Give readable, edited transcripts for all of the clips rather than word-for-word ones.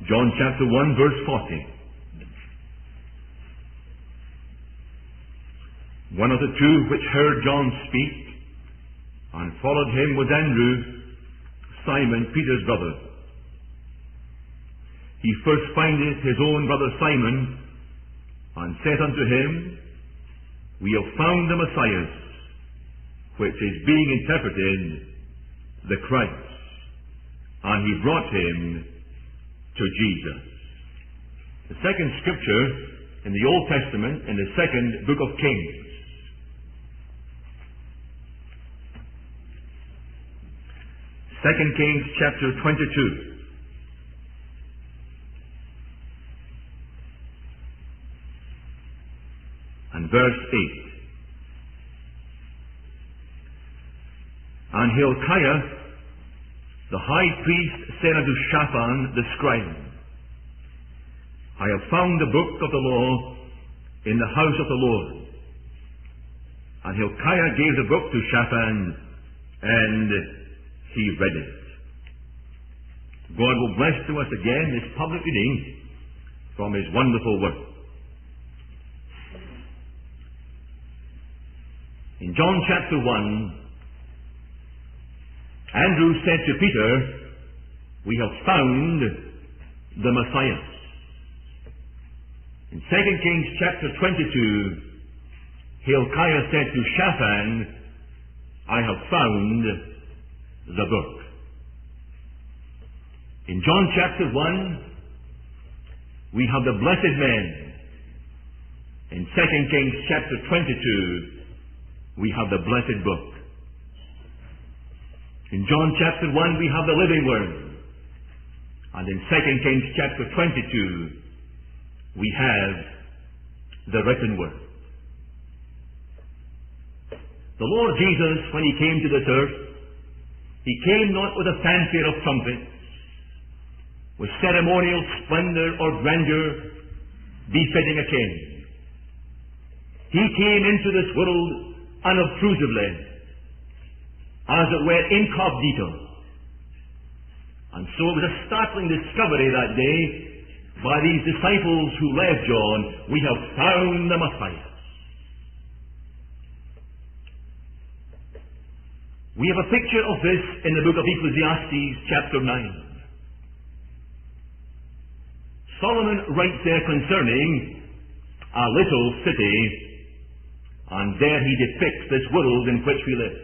John chapter 1 verse 40. One of the two which heard John speak and followed him was Andrew, Simon Peter's brother. He first findeth his own brother Simon, and saith unto him, We have found the Messiah, which is being interpreted, the Christ. And he brought him to Jesus. The second scripture in the Old Testament, in the second book of Kings. 2 Kings chapter 22. And verse 8. And Hilkiah, the high priest, said unto Shaphan the scribe, I have found the book of the law in the house of the Lord. And Hilkiah gave the book to Shaphan, and he read it. God will bless to us again this public reading from his wonderful word. In John chapter 1, Andrew said to Peter, We have found the Messiah. In 2 Kings chapter 22, Hilkiah said to Shaphan, I have found the book. In John chapter 1, we have the blessed men. In 2 Kings chapter 22, we have the blessed book. In John chapter 1, we have the living word. And in 2 Kings chapter 22, we have the written word. The Lord Jesus, when he came to this earth, he came not with a fanfare of trumpets, with ceremonial splendor or grandeur befitting a king. He came into this world unobtrusively, as it were incognito. And so it was a startling discovery that day by these disciples who left John, we have found the Messiah. We have a picture of this in the book of Ecclesiastes chapter 9. Solomon writes there concerning a little city, and there he depicts this world in which we live.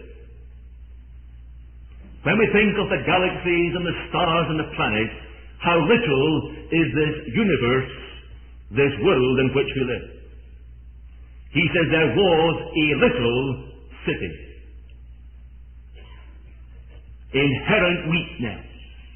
When we think of the galaxies and the stars and the planets, how little is this universe, this world in which we live. He says there was a little city, inherent weakness.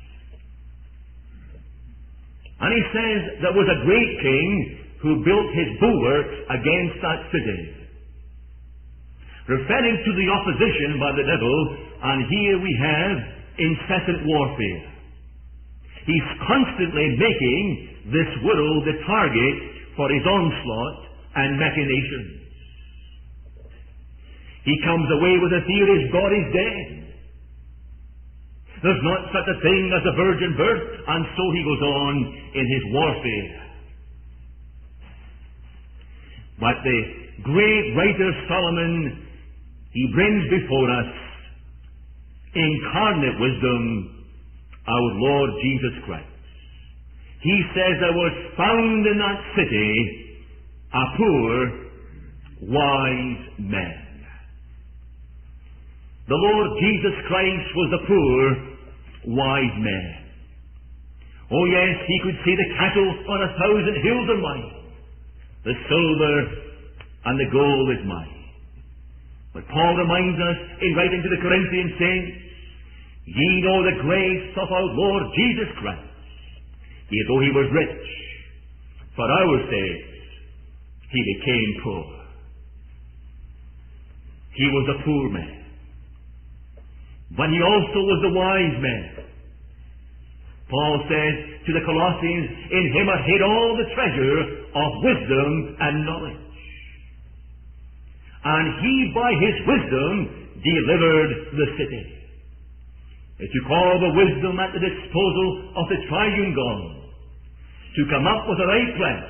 And he says there was a great king who built his bulwarks against that city, referring to the opposition by the devil. And here we have incessant warfare. He's constantly making this world the target for his onslaught and machinations. He comes away with the theories God is dead. There's not such a thing as a virgin birth, and so he goes on in his warfare. But the great writer Solomon, he brings before us incarnate wisdom, our Lord Jesus Christ. He says there was found in that city a poor, wise man. The Lord Jesus Christ was the poor, wise man. Oh yes, he could see the cattle on 1,000 hills are mine. The silver and the gold is mine. But Paul reminds us in writing to the Corinthians saying, Ye know the grace of our Lord Jesus Christ. Yea, though he was rich, for our sakes he became poor. He was a poor man. But he also was the wise man. Paul says to the Colossians, In him are hid all the treasure of wisdom and knowledge. And he by his wisdom delivered the city. It took all the wisdom at the disposal of the triune God to come up with a right plan,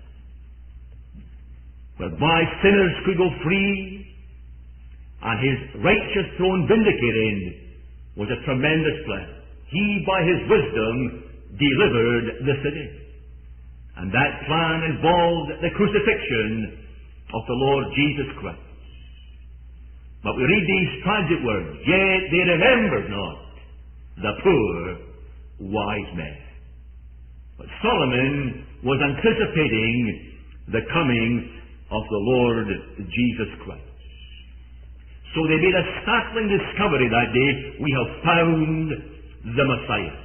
whereby sinners could go free, and his righteous throne vindicated, was a tremendous plan. He, by his wisdom, delivered the city. And that plan involved the crucifixion of the Lord Jesus Christ. But we read these tragic words, yet they remembered not the poor wise men. But Solomon was anticipating the coming of the Lord Jesus Christ. So they made a startling discovery that day: we have found the Messiah.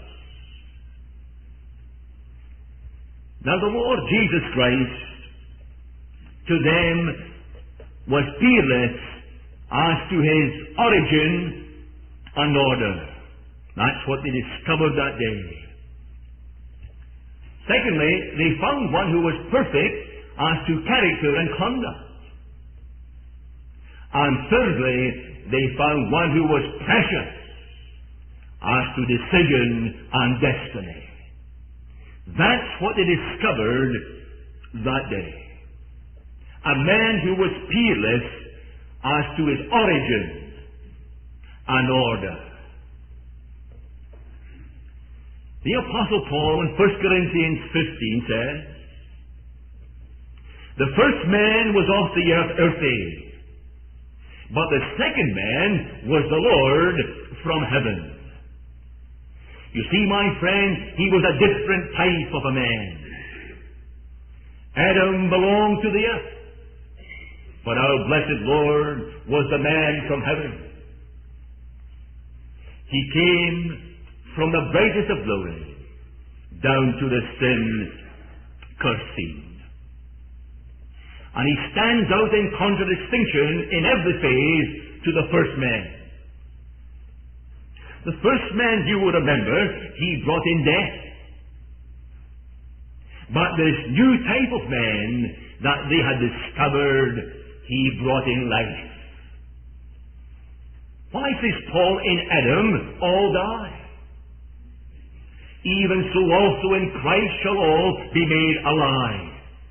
Now the Lord Jesus Christ, to them, was fearless as to his origin and order. That's what they discovered that day. Secondly, they found one who was perfect as to character and conduct. And thirdly, they found one who was precious as to decision and destiny. That's what they discovered that day. A man who was peerless as to his origin and order. The Apostle Paul in 1 Corinthians 15 says, the first man was of the earthy, but the second man was the Lord from heaven. You see, my friend, he was a different type of a man. Adam belonged to the earth, but our blessed Lord was the man from heaven. He came from the brightest of glory down to the sin-cursed scene. And he stands out in contradistinction in every phase to the first man. The first man, you will remember, he brought in death. But this new type of man that they had discovered, he brought in life. Why says Paul, in Adam all die? Even so also in Christ shall all be made alive.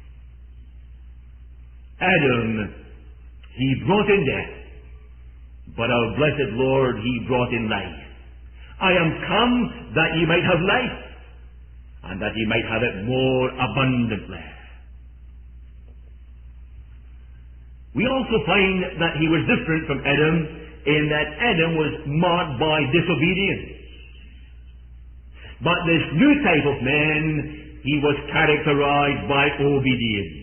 Adam, he brought in death, but our blessed Lord, he brought in life. I am come that ye might have life, and that ye might have it more abundantly. We also find that he was different from Adam, in that Adam was marked by disobedience. But this new type of man, he was characterized by obedience.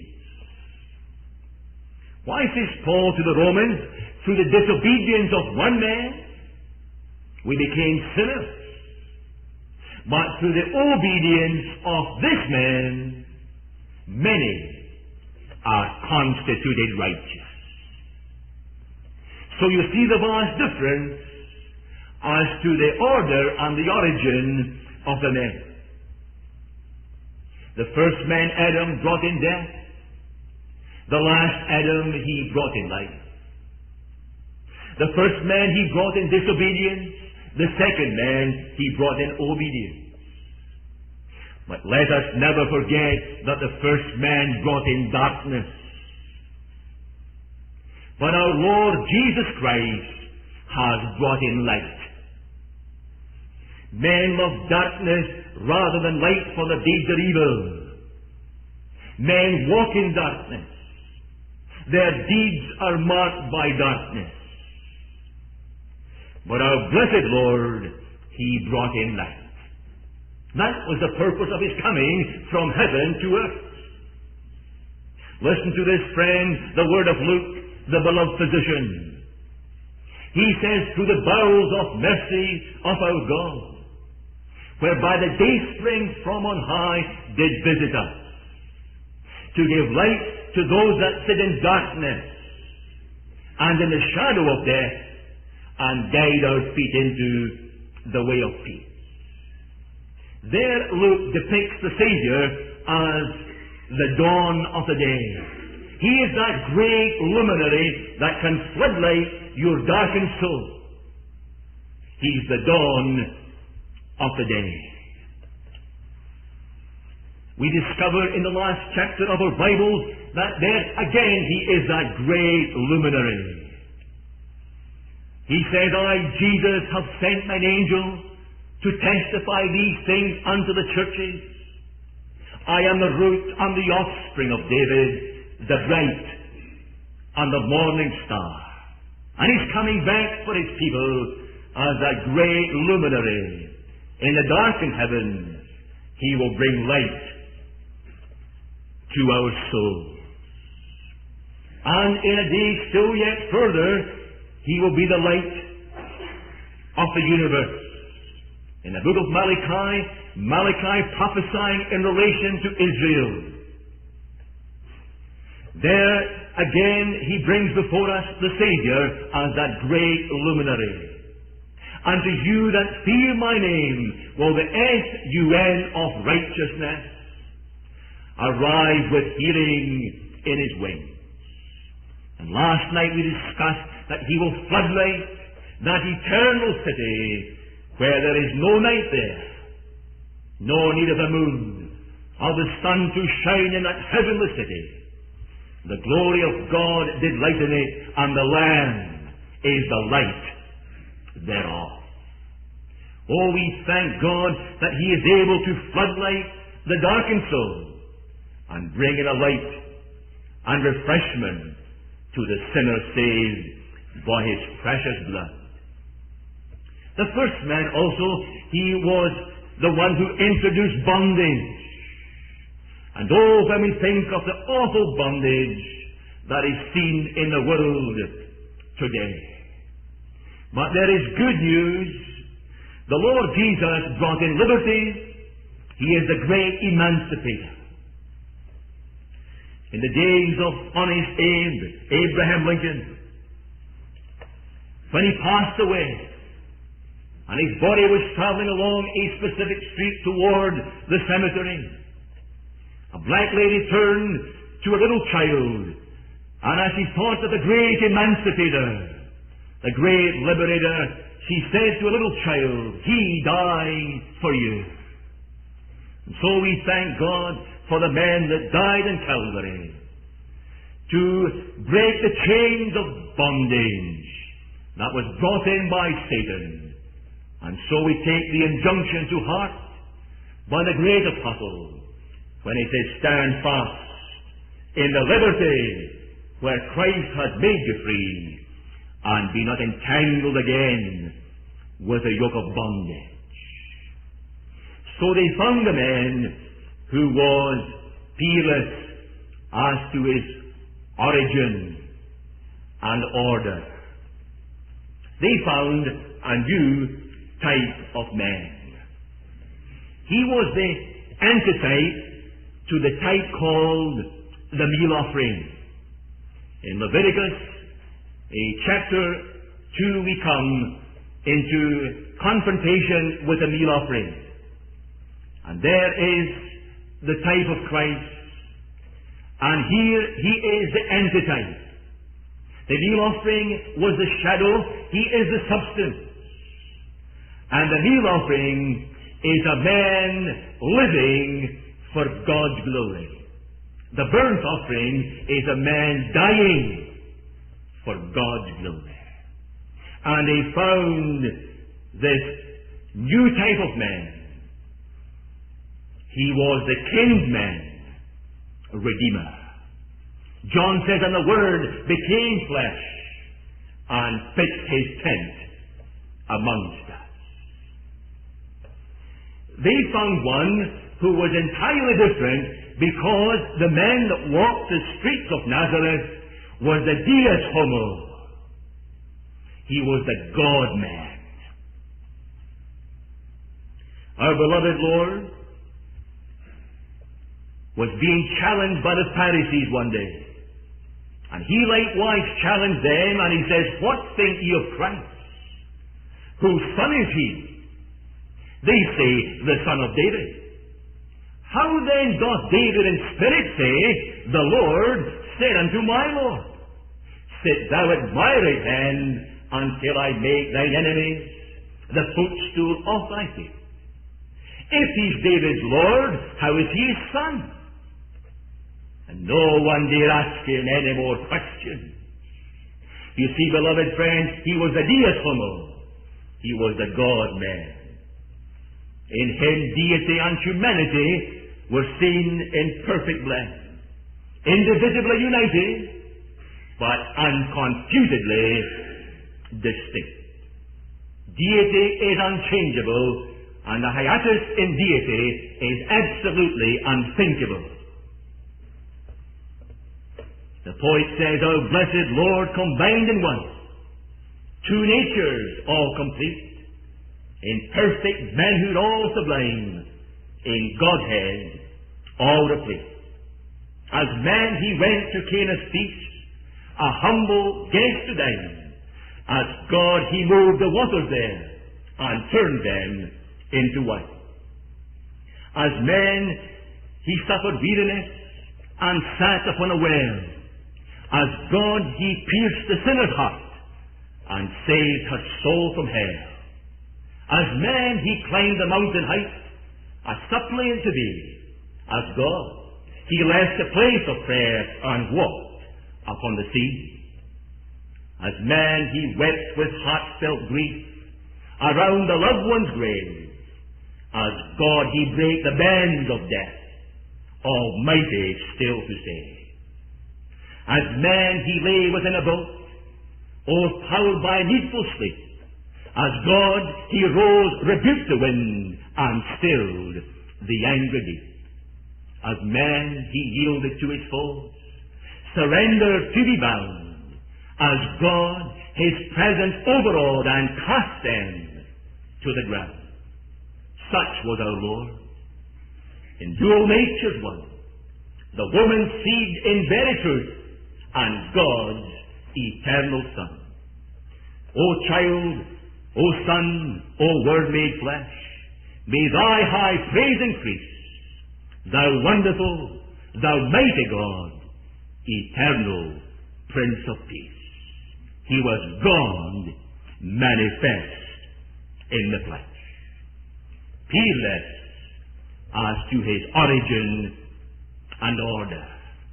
Why says Paul to the Romans, through the disobedience of one man, we became sinners. But through the obedience of this man, many are constituted righteous. So you see the vast difference as to the order and the origin of the men. The first man, Adam, brought in death. The last Adam, he brought in life. The first man, he brought in disobedience. The second man, he brought in obedience. But let us never forget that the first man brought in darkness. But our Lord Jesus Christ has brought in light. Men love darkness rather than light, for the deeds are evil. Men walk in darkness. Their deeds are marked by darkness. But our blessed Lord, he brought in light. That was the purpose of his coming from heaven to earth. Listen to this, friend, the word of Luke, the beloved physician. He says, through the bowels of mercy of our God, whereby the dayspring from on high did visit us, to give light to those that sit in darkness and in the shadow of death, and guide our feet into the way of peace. There Luke depicts the Savior as the dawn of the day. He is that great luminary that can floodlight your darkened soul. He's the dawn of the day. We discover in the last chapter of our Bible that there again he is that great luminary. He says, I, Jesus, have sent mine angel to testify these things unto the churches. I am the root and the offspring of David, the bright and the morning star. And he's coming back for his people as a great luminary. In the darkened heavens, he will bring light to our soul. And in a day still yet further, he will be the light of the universe. In the book of Malachi prophesying in relation to Israel. There again he brings before us the Savior as that great luminary. Unto you that fear my name will the S-U-N of righteousness arise with healing in his wings. And last night we discussed that he will floodlight that eternal city where there is no night there, nor need of the moon, or the sun to shine in that heavenly city. The glory of God did lighten it, and the Lamb is the light thereof. Oh, we thank God that he is able to floodlight the darkened soul and bring in a light and refreshment to the sinner saved by his precious blood. The first man also, he was the one who introduced bondage. And oh, when we think of the awful bondage that is seen in the world today. But there is good news. The Lord Jesus brought in liberty. He is the great emancipator. In the days of honest Abraham Lincoln, when he passed away, and his body was traveling along a specific street toward the cemetery, a black lady turned to a little child, and as she thought of the great emancipator, the great liberator, she said to a little child, he died for you. And so we thank God for the man that died in Calvary to break the chains of bondage that was brought in by Satan. And so we take the injunction to heart by the great apostle when he says, stand fast in the liberty where Christ has made you free, and be not entangled again with a yoke of bondage. So they found a man who was peerless as to his origin and order. They found a new type of man. He was the antitype to the type called the meal offering. In Leviticus, chapter 2, we come into confrontation with the meal offering. And there is the type of Christ. And here he is the antitype. The meal offering was the shadow. He is the substance. And the meal offering is a man living for God's glory. The burnt offering is a man dying for God's glory. And they found this new type of man. He was the kinsman, redeemer. John says, and the Word became flesh and pitched his tent amongst us. They found one who was entirely different, because the man that walked the streets of Nazareth was the Deus Homo. He was the God-man. Our beloved Lord was being challenged by the Pharisees one day. And he likewise challenged them, and he says, what think ye of Christ? Whose son is he? They say, the son of David. How then doth David in spirit say, the Lord said unto my Lord, sit thou at my right hand until I make thine enemies the footstool of thy feet. If he's David's Lord, how is he his son? And no one dare ask him any more questions. You see, beloved friends, he was the Deus Homo. He was the God-man. In him, deity and humanity were seen in perfect blend, indivisibly united, but unconfusedly distinct. Deity is unchangeable, and the hiatus in deity is absolutely unthinkable. The poet says, "Our blessed Lord combined in one, two natures all complete, in perfect manhood all sublime, in Godhead all replete. As man he went to Cana's feast, a humble guest to dine. As God he moved the waters there, and turned them into wine. As man he suffered weariness, and sat upon a well. As God he pierced the sinner's heart, and saved her soul from hell. As man he climbed the mountain height, a suppliant to thee. As God he left the place of prayer, and walked upon the sea. As man he wept with heartfelt grief around the loved one's grave. As God he brake the bands of death, almighty still to save. As man he lay within a boat, overpowered by needful sleep. As God he rose, rebuked the wind, and stilled the angry deep. As man he yielded to his foes, surrendered to be bound. As God his presence overawed, and cast them to the ground. Such was our Lord, in dual natures one, the woman's seed in very truth, and God's eternal Son. O child, O Son, O Word made flesh, may thy high praise increase, thou wonderful, thou mighty God, eternal Prince of Peace. He was God manifest in the flesh, peerless as to his origin and order.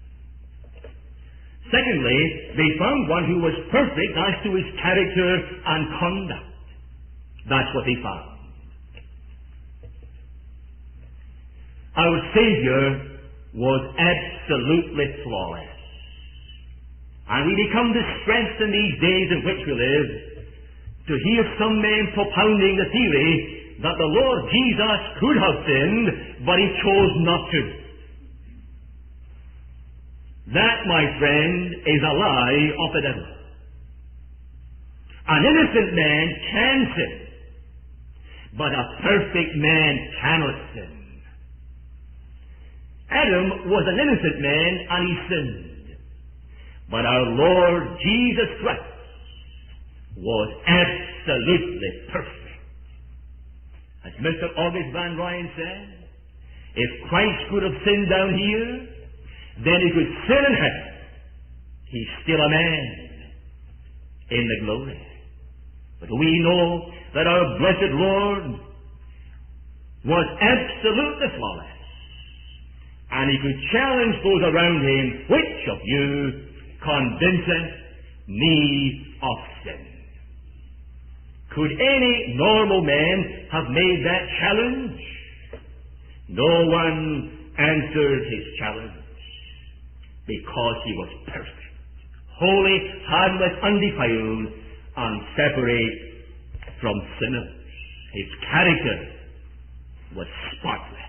Secondly, they found one who was perfect as to his character and conduct. That's what they found. Our Savior was absolutely flawless. And we become distressed in these days in which we live to hear some men propounding the theory that the Lord Jesus could have sinned, but he chose not to. That, my friend, is a lie of the devil. An innocent man can sin, but a perfect man cannot sin. Adam was an innocent man and he sinned. But our Lord Jesus Christ was absolutely perfect. As Mr. August Van Ryan said, if Christ could have sinned down here, then he could sin in heaven. He's still a man in the glory. But we know that our blessed Lord was absolutely flawless. And he could challenge those around him, which of you convinceth me of sin? Could any normal man have made that challenge? No one answered his challenge, because he was perfect, holy, harmless, undefiled, and separate from sinners. His character was spotless.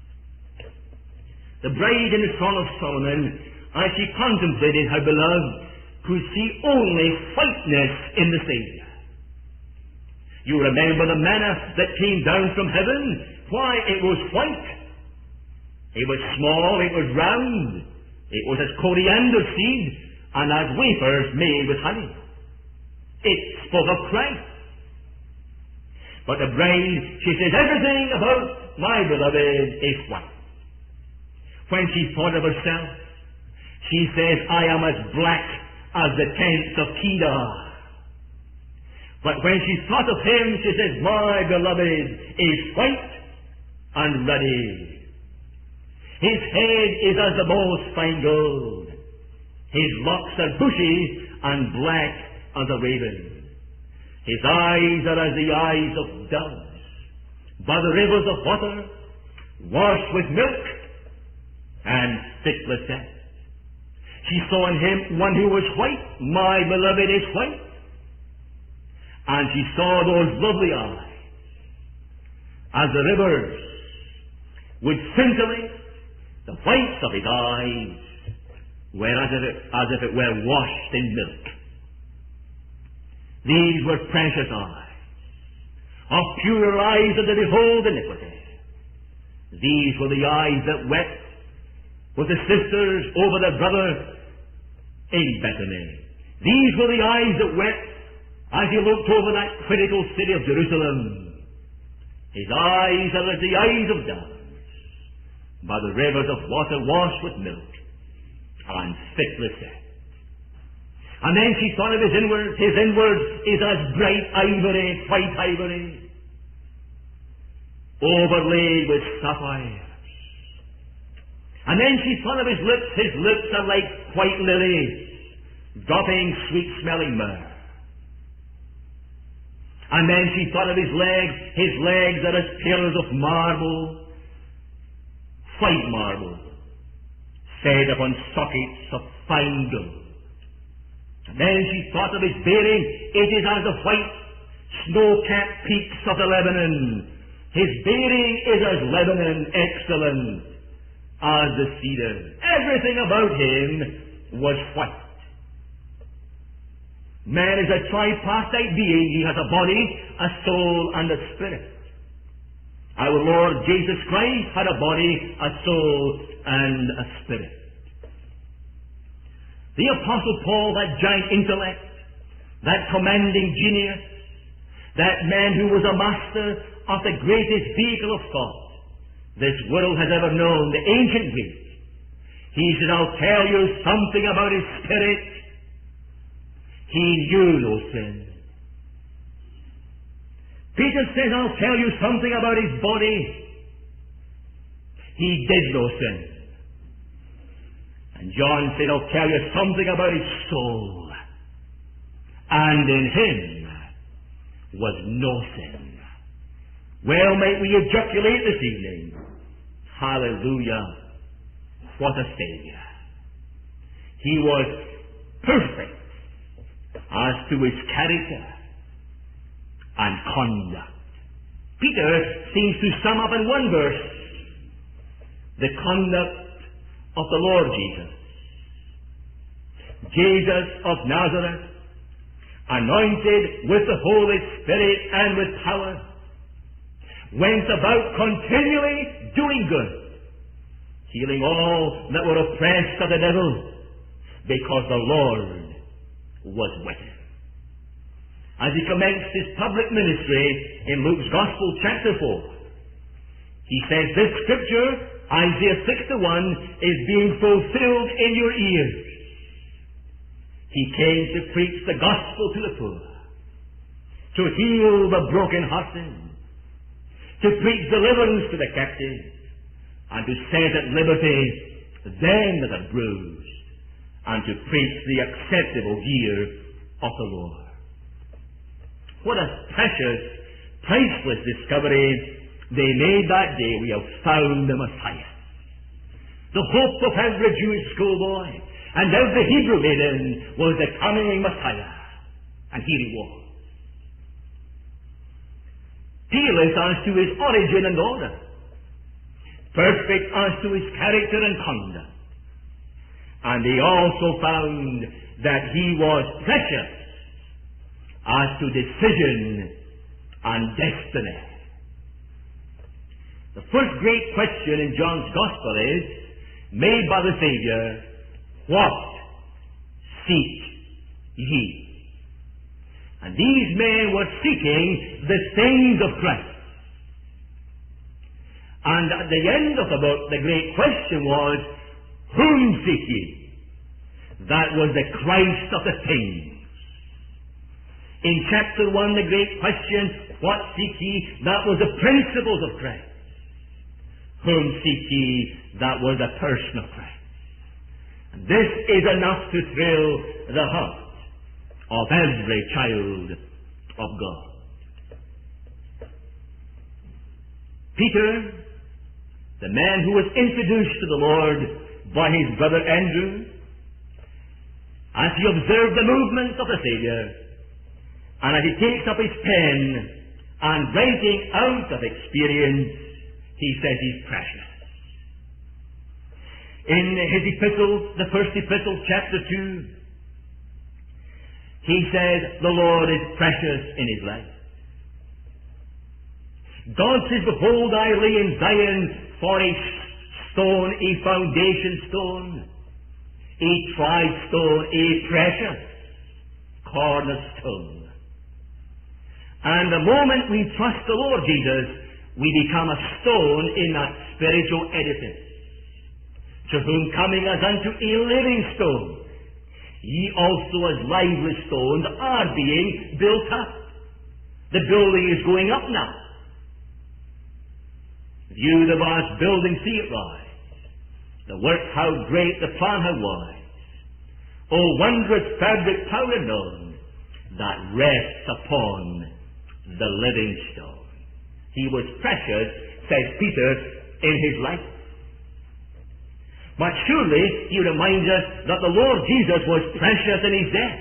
The bride in the Song of Solomon, as she contemplated her beloved, could see only whiteness in the Savior. You remember the manna that came down from heaven? Why, it was white. It was small, it was round. It was as coriander seed and as wafers made with honey. It spoke of Christ. But the bride, she says, everything about my beloved is white. When she thought of herself, she says, I am as black as the tents of Kedar. But when she thought of him, she says, my beloved is white and ruddy. His head is as the most fine gold. His locks are bushy and black as a raven. His eyes are as the eyes of doves, by the rivers of water, washed with milk and thickly set. She saw in him one who was white. My beloved is white. And she saw those lovely eyes, as the rivers would scintillate. The whites of his eyes were as if it were washed in milk. These were precious eyes, of pure eyes that behold iniquity. These were the eyes that wept with the sisters over their brother in Bethany. These were the eyes that wept as he looked over that critical city of Jerusalem. His eyes are as the eyes of doves, by the rivers of water washed with milk and thickly set. And then she thought of his inward. His inward is as bright ivory, white ivory, overlaid with sapphires. And then she thought of his lips. His lips are like white lilies, dropping sweet-smelling myrrh. And then she thought of his legs. His legs are as pillars of marble, white marble, set upon sockets of fine gold. And then she thought of his bearing. It is as the white snow-capped peaks of the Lebanon. His bearing is as Lebanon, excellent as the cedar. Everything about him was white. Man is a tripartite being. He has a body, a soul, and a spirit. Our Lord Jesus Christ had a body, a soul, and a spirit. The Apostle Paul, that giant intellect, that commanding genius, that man who was a master of the greatest vehicle of thought this world has ever known, the ancient Greek, he said, I'll tell you something about his spirit. He knew no sin. Peter says, I'll tell you something about his body. He did no sin. And John said, I'll tell you something about his soul. And in him was no sin. Well, might we ejaculate this evening, hallelujah, what a Savior. He was perfect as to his character and conduct. Peter seems to sum up in one verse the conduct of the Lord Jesus. Jesus of Nazareth, anointed with the Holy Spirit and with power, went about continually doing good, healing all that were oppressed of the devil, because the Lord was with him. As he commenced his public ministry in Luke's Gospel, chapter 4, he says, this scripture, Isaiah 61, is being fulfilled in your ears. He came to preach the gospel to the poor, to heal the broken-hearted, to preach deliverance to the captives, and to set at liberty them that are bruised, and to preach the acceptable year of the Lord. What a precious, priceless discovery they made that day. We have found the Messiah. The hope of every Jewish schoolboy and every Hebrew maiden was the coming Messiah. And here he was. Peerless as to his origin and order, perfect as to his character and conduct. And they also found that he was precious as to decision and destiny. The first great question in John's Gospel is made by the Savior, what seek ye? And these men were seeking the things of Christ. And at the end of the book, the great question was, whom seek ye? That was the Christ of the things. In chapter 1, the great question, what seek ye? That was the principles of Christ. Whom seek ye? That was the person of Christ. And this is enough to thrill the heart of every child of God. Peter, the man who was introduced to the Lord by his brother Andrew, as he observed the movements of the Savior, and as he takes up his pen and writing out of experience, he says he's precious. In his epistle, the first epistle, chapter 2, he says the Lord is precious in his life. God says, behold, I lay in Zion for a stone, a foundation stone, a tried stone, a precious cornerstone. And the moment we trust the Lord Jesus, we become a stone in that spiritual edifice, to whom coming as unto a living stone, ye also as lively stones are being built up. The building is going up now. View the vast building, see it rise. The work how great, the plan how wise. O wondrous fabric power known, that rests upon the living stone. He was precious, says Peter, in his life. But surely he reminds us that the Lord Jesus was precious in his death.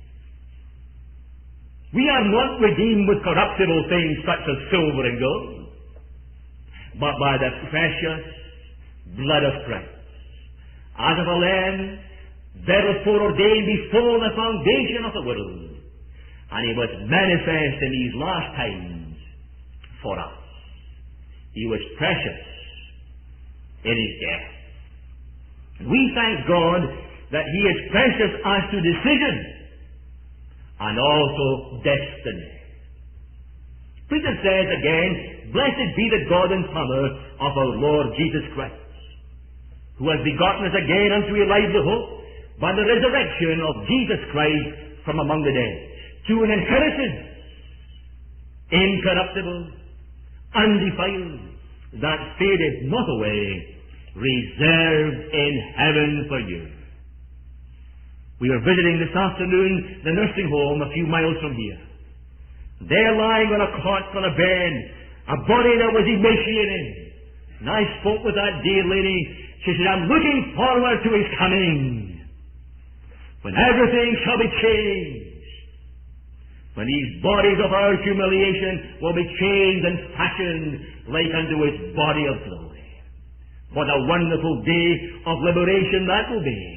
We are not redeemed with corruptible things such as silver and gold, but by the precious blood of Christ, as of a lamb that was foreordained before the foundation of the world, and he was manifest in these last times for us. He was precious in his death. And we thank God that he is precious as to decision and also destiny. Peter says again, blessed be the God and Father of our Lord Jesus Christ, who has begotten us again unto a lively hope by the resurrection of Jesus Christ from among the dead, to an inheritance incorruptible, undefiled, that fadeth not away, reserved in heaven for you. We were visiting this afternoon the nursing home a few miles from here. There lying on a cot on a bed, a body that was emaciated. And I spoke with that dear lady. She said, I'm looking forward to his coming, when everything shall be changed, when these bodies of our humiliation will be changed and fashioned like unto his body of glory. What a wonderful day of liberation that will be.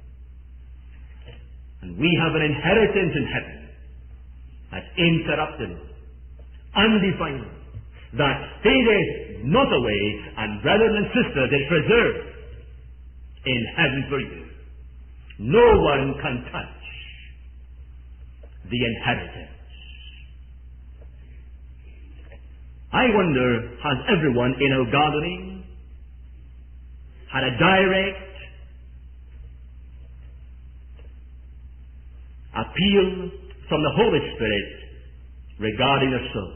And we have an inheritance in heaven that's incorruptible, undefiled, that fadeth not away, and brothers and sisters, is preserved in heaven for you. No one can touch the inheritance. I wonder, has everyone in our gathering had a direct appeal from the Holy Spirit regarding their soul?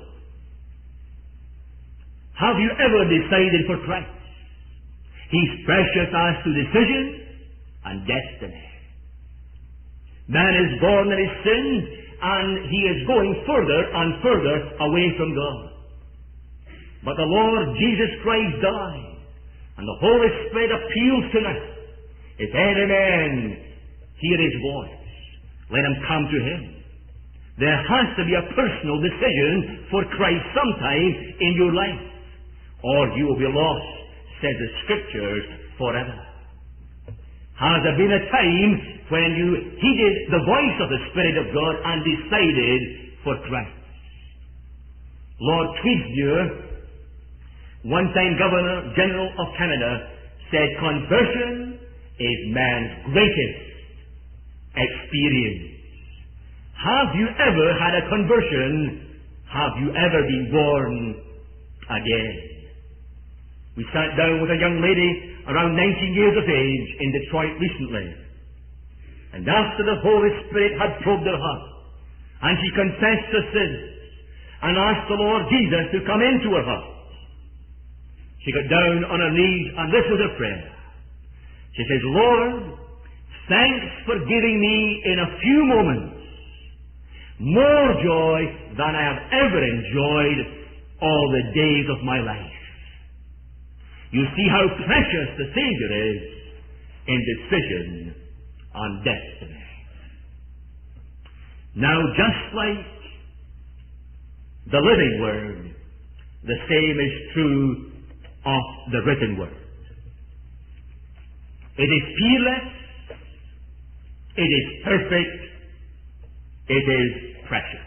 Have you ever decided for Christ? He's precious as to decision and destiny. Man is born in his sins, and he is going further and further away from God. But the Lord Jesus Christ died, and the Holy Spirit appeals tonight. If any man hear his voice, let him come to him. There has to be a personal decision for Christ sometime in your life, or you will be lost, says the Scriptures, forever. Has there been a time when you heeded the voice of the Spirit of God and decided for Christ? Lord Tweedsmuir, one-time Governor General of Canada, said conversion is man's greatest experience. Have you ever had a conversion? Have you ever been born again? We sat down with a young lady around 19 years of age in Detroit recently. And after the Holy Spirit had probed her heart, and she confessed her sins, and asked the Lord Jesus to come into her heart, She got down on her knees, and this was her prayer. She says, Lord, thanks for giving me in a few moments more joy than I have ever enjoyed all the days of my life. You see how precious the Savior is in decision and destiny. Now, just like the living Word, the same is true of the written Word. It is peerless, it is perfect, it is precious.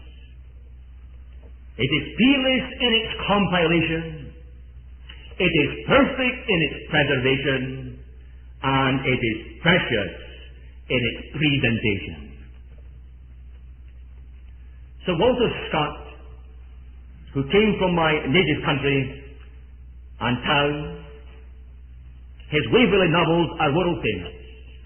It is peerless in its compilation, it is perfect in its preservation, and it is precious in its presentation. Sir Walter Scott, who came from my native country and town, his Waverley novels are world famous.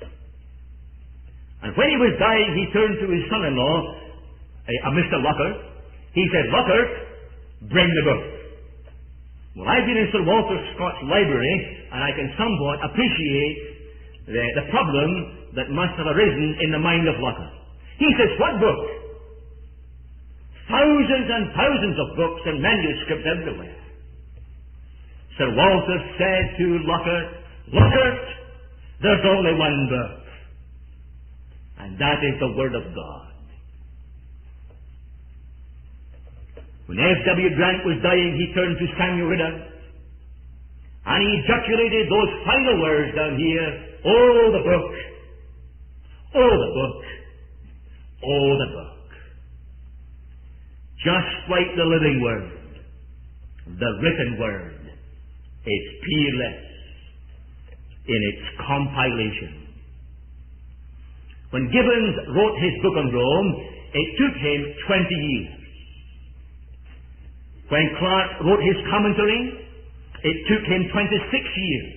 And when he was dying, he turned to his son-in-law, Mr. Lockhart. He said, Lockhart, bring the book. Well, I've been in Sir Walter Scott's library, and I can somewhat appreciate the problem that must have arisen in the mind of Lockhart. He says, what book? Thousands and thousands of books and manuscripts everywhere. Sir Walter said to Lockhart, Lockhart, there's only one book, and that is the Word of God. When F.W. Grant was dying, he turned to Samuel Ridder, and he ejaculated those final words down here, oh, the book, oh, the book, oh, the book. Just like the living Word, the written Word is peerless in its compilation. When Gibbons wrote his book on Rome, it took him 20 years. When Clark wrote his commentary, it took him 26 years.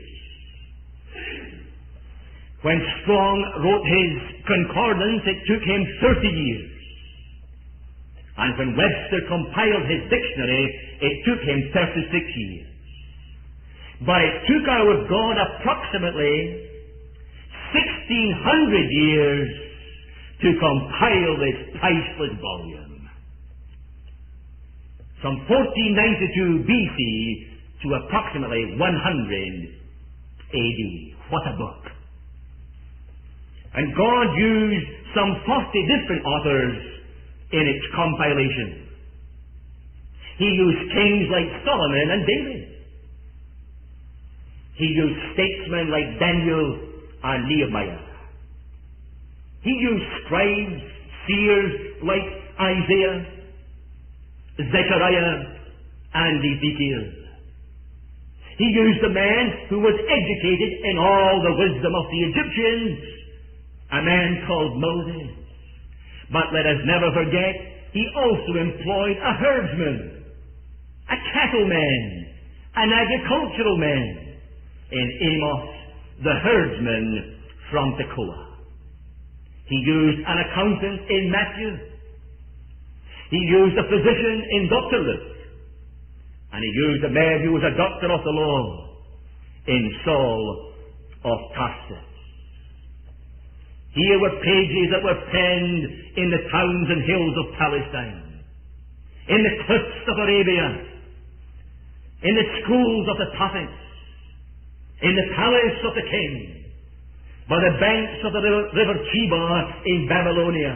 When Strong wrote his concordance, it took him 30 years. And when Webster compiled his dictionary, it took him 36 years. But it took our God approximately 1,600 years to compile this priceless volume. From 1492 BC to approximately 100 AD. What a book. And God used some 40 different authors in its compilation. He used kings like Solomon and David. He used statesmen like Daniel and Nehemiah. He used scribes, seers like Isaiah, Zechariah, and Ezekiel. He used a man who was educated in all the wisdom of the Egyptians, a man called Moses. But let us never forget, he also employed a herdsman, a cattleman, an agricultural man, in Amos, the herdsman from Tekoa. He used an accountant in Matthew. He used a physician in Dr. Luke. And he used a man who was a doctor of the law in Saul of Tarsus. Here were pages that were penned in the towns and hills of Palestine, in the cliffs of Arabia, in the schools of the prophets, in the palace of the king, by the banks of the river Chebar in Babylonia,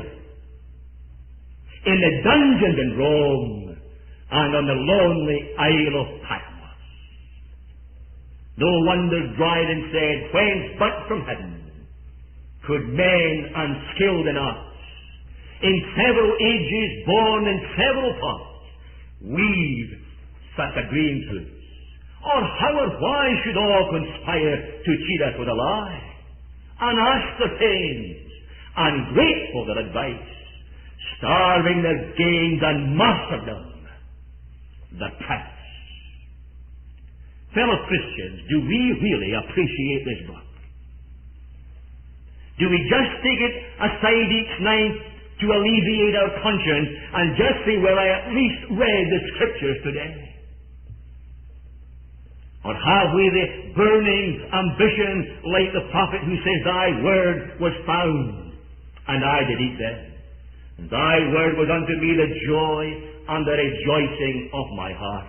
in the dungeons in Rome, and on the lonely Isle of Patmos. No wonder Dryden said, whence but from heaven could men unskilled in arts, in several ages born in several parts, weave such a green truth? Or how or why should all conspire to cheat us with a lie? Unascertained, ungrateful their advice, starving their gains and martyrdom, the price. Fellow Christians, do we really appreciate this book? Do we just take it aside each night to alleviate our conscience and just say, well, I at least read the Scriptures today? Or have we the burning ambition like the prophet who says, Thy word was found, and I did eat them. And Thy word was unto me the joy and the rejoicing of my heart.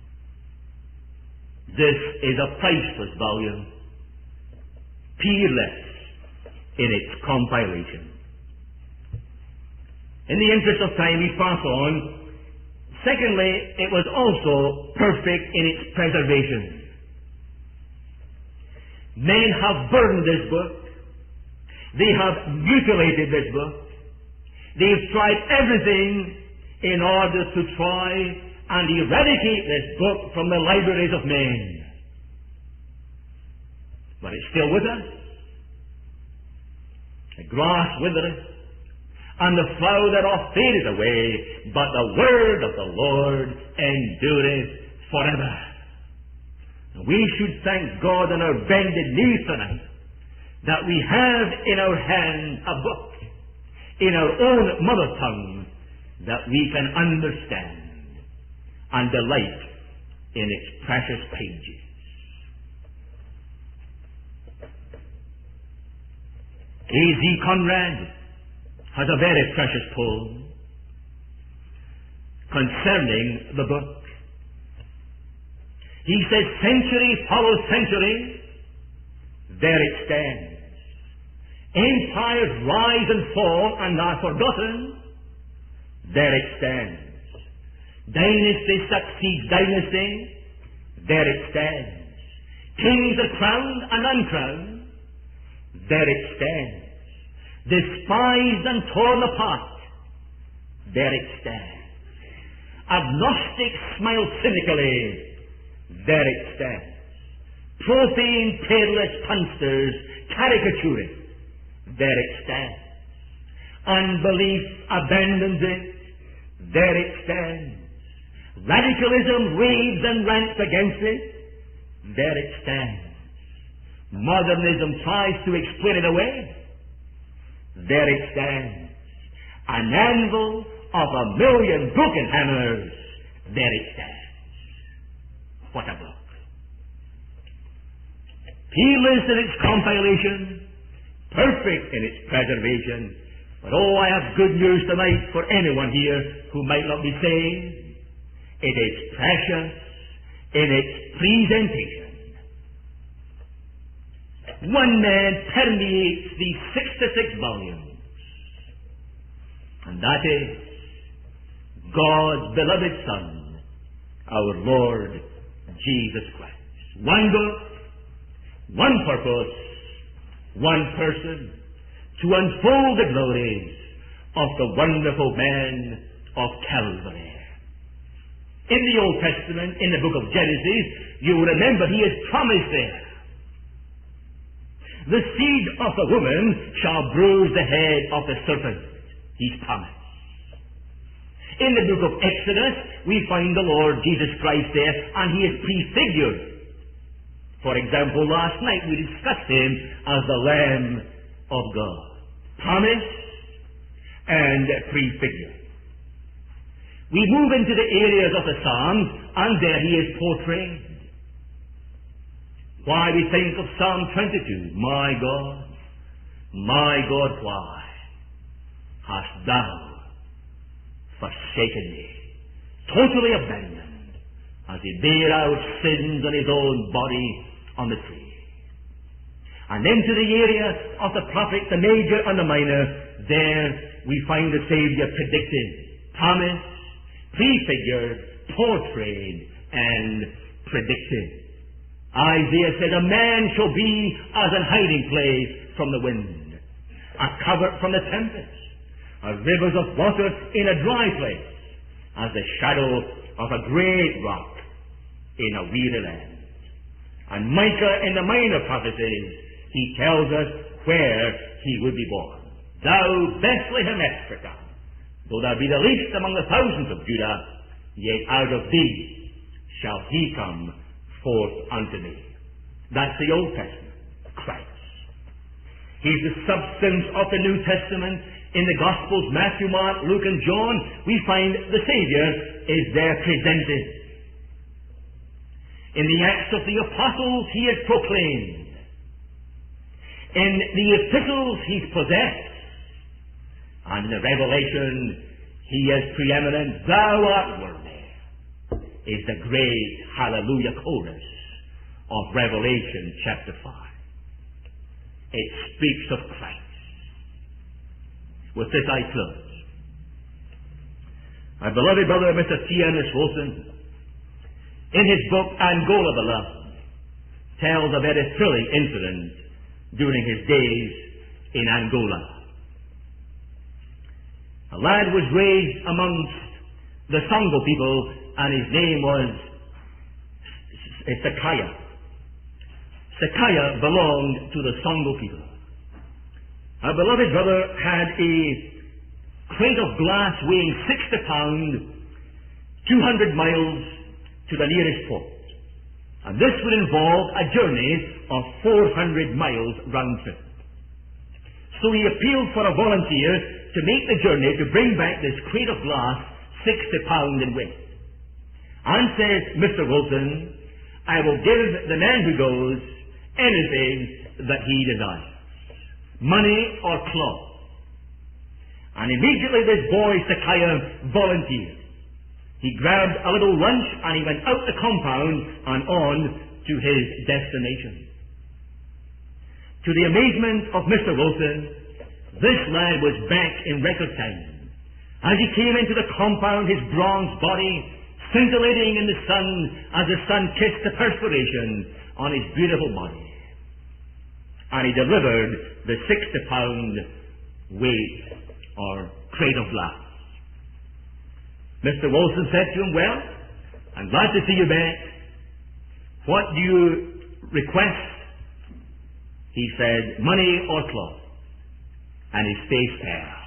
This is a priceless volume, peerless in its compilation. In the interest of time, we pass on. Secondly, it was also perfect in its preservation. Men have burned this book. They have mutilated this book. They've tried everything in order to try and eradicate this book from the libraries of men. But it's still with us. The grass withereth, and the flower thereof fadeth away, but the word of the Lord endureth forever. And we should thank God on our bended knees tonight that we have in our hand a book in our own mother tongue that we can understand and delight in its precious pages. A.Z. Conrad has a very precious poem concerning the book. He says, century follows century, there it stands. Empires rise and fall and are forgotten, there it stands. Dynasty succeeds dynasty, there it stands. Kings are crowned and uncrowned, there it stands. Despised and torn apart, there it stands. Agnostics smile cynically, there it stands. Profane, peerless punsters caricaturing, there it stands. Unbelief abandons it, there it stands. Radicalism raves and rants against it, there it stands. Modernism tries to explain it away, there it stands. An anvil of 1,000,000 broken hammers, there it stands. What a book. Peerless in its compilation, perfect in its preservation. But oh, I have good news tonight for anyone here who might not be saved. It is precious in its presentation. One man permeates these 66 volumes, and that is God's beloved Son, our Lord Jesus Christ. One book, one purpose, one person, to unfold the glories of the wonderful man of Calvary. In the Old Testament, in the book of Genesis, you will remember he is promised there. The seed of the woman shall bruise the head of the serpent. He's promised. In the book of Exodus, we find the Lord Jesus Christ there, and he is prefigured. For example, last night we discussed him as the Lamb of God. Promised and prefigured. We move into the areas of the Psalms, and there he is portrayed. Why we think of Psalm 22, my God, why hast thou forsaken me? Totally abandoned, as he bare our sins on his own body on the tree. And into the area of the prophet, the major and the minor, there we find the Savior predicted, promised, prefigured, portrayed, and predicted. Isaiah said, a man shall be as an hiding place from the wind, a covert from the tempest, as rivers of water in a dry place, as the shadow of a great rock in a weary land. And Micah in the minor prophecies, he tells us where he would be born. Thou Bethlehem Ephratah, though thou be the least among the thousands of Judah, yet out of thee shall he come forth unto me. That's the Old Testament, Christ. He's the substance of the New Testament. In the Gospels, Matthew, Mark, Luke, and John, we find the Savior is there presented. In the Acts of the Apostles he is proclaimed. In the epistles he's possessed. And in the Revelation he is preeminent. Thou art worthy, is the great hallelujah chorus of Revelation chapter 5. It speaks of Christ. With this I close. My beloved brother, Mr. T. Ennis Wilson, in his book Angola Beloved, tells a very thrilling incident during his days in Angola. A lad was raised amongst the Songo people, and his name was Sakaya. Sakaya belonged to the Songo people. Our beloved brother had a crate of glass weighing 60 pounds, 200 miles to the nearest port. And this would involve a journey of 400 miles round trip. So he appealed for a volunteer to make the journey to bring back this crate of glass 60 pounds in weight. And says, Mr. Wilson, I will give the man who goes anything that he desires. Money or cloth. And immediately this boy, Sakaya, volunteered. He grabbed a little lunch and he went out the compound and on to his destination. To the amazement of Mr. Wilson, this lad was back in record time. As he came into the compound, his bronze body scintillating in the sun as the sun kissed the perspiration on his beautiful body. And he delivered the 60-pound weight or crate of glass. Mr. Wilson said to him, well, I'm glad to see you back. What do you request? He said, money or cloth. And his face fell.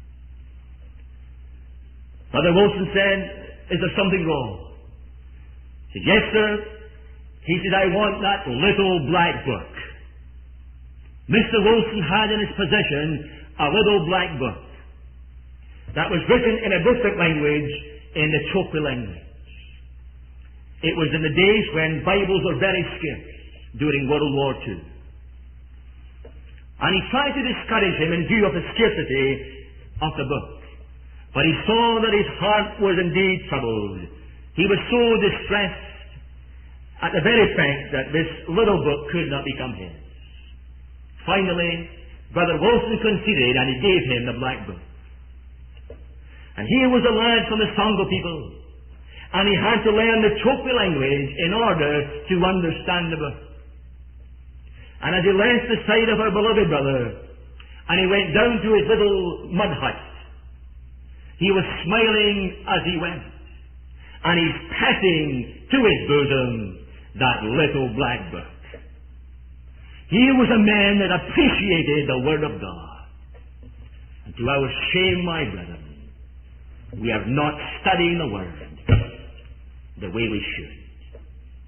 Brother Wilson said, is there something wrong? He said, yes, sir. He said, I want that little black book. Mr. Wilson had in his possession a little black book that was written in a different language, in the Chokwe language. It was in the days when Bibles were very scarce during World War II. And he tried to discourage him in view of the scarcity of the book. But he saw that his heart was indeed troubled. He was so distressed at the very fact that this little book could not become his. Finally, Brother Wilson conceded and he gave him the black book. And here was a lad from the Songo people, and he had to learn the Chokwe language in order to understand the book. And as he left the side of our beloved brother, and he went down to his little mud hut, he was smiling as he went, and he's patting to his bosom that little black book. Here was a man that appreciated the Word of God. And to our shame, my brethren, we are not studying the Word the way we should.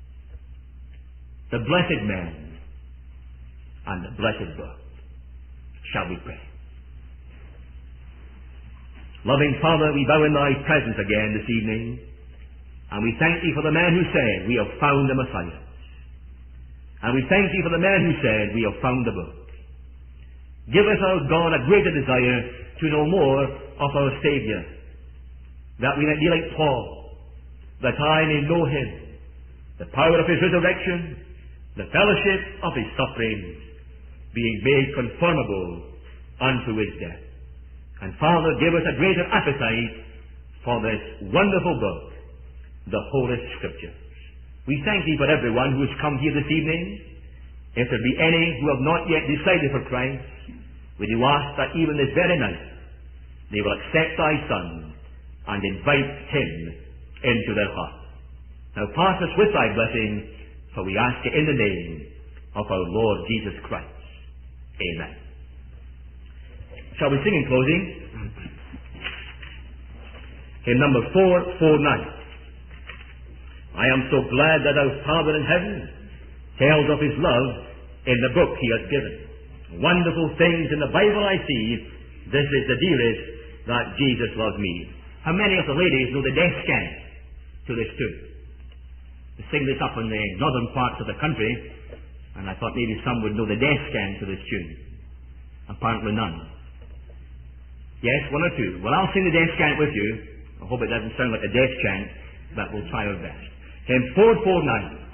The blessed man and the blessed book. Shall we pray? Loving Father, we bow in thy presence again this evening, and we thank thee for the man who said, we have found the Messiah. And we thank thee for the man who said, we have found the book. Give us, our God, a greater desire to know more of our Saviour, that we might be like Paul, that I may know him, the power of his resurrection, the fellowship of his sufferings, being made conformable unto his death. And Father, give us a greater appetite for this wonderful book, the Holy Scriptures. We thank thee for everyone who has come here this evening. If there be any who have not yet decided for Christ, we do ask that even this very night they will accept thy Son and invite him into their heart. Now pass us with thy blessing, for we ask it in the name of our Lord Jesus Christ. Amen. Shall we sing in closing? Hymn number 449. I am so glad that our Father in heaven tells of his love in the book he has given. Wonderful things in the Bible I see. This is the dearest that Jesus loves me. How many of the ladies know the death scan to this tune? to sing this up in the northern parts of the country, and I thought maybe some would know the death chant to this tune. Apparently none. Yes, one or two. Well, I'll sing the death chant with you. I hope it doesn't sound like a death chant, but we'll try our best. Hymn 449.